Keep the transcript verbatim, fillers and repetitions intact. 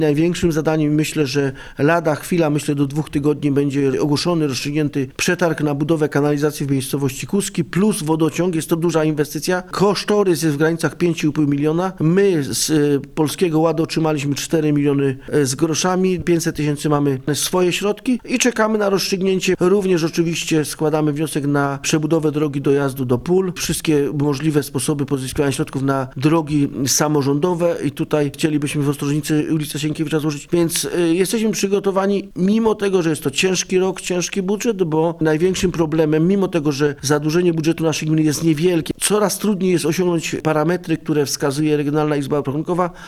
Największym zadaniem, myślę, że lada chwila, myślę do dwóch tygodni będzie ogłoszony, rozstrzygnięty przetarg na budowę kanalizacji w miejscowości Kuski plus wodociąg. Jest to duża inwestycja. Kosztorys jest w granicach pięć i pół miliona. My z Polskiego Ładu otrzymaliśmy cztery miliony z groszami. pięćset tysięcy mamy swoje środki i czekamy na rozstrzygnięcie. Również oczywiście składamy wniosek na przebudowę drogi dojazdu do pól. Wszystkie możliwe sposoby pozyskiwania środków na drogi samorządowe i tutaj chcielibyśmy w Ostrożnicy ulicę Sienkiewicza złożyć. Więc y, jesteśmy przygotowani, mimo tego, że jest to ciężki rok, ciężki budżet, bo największym problemem, mimo tego, że zadłużenie budżetu naszej gminy jest niewielkie, coraz trudniej jest osiągnąć parametry, które wskazuje Regionalna Izba Obrachunkowa,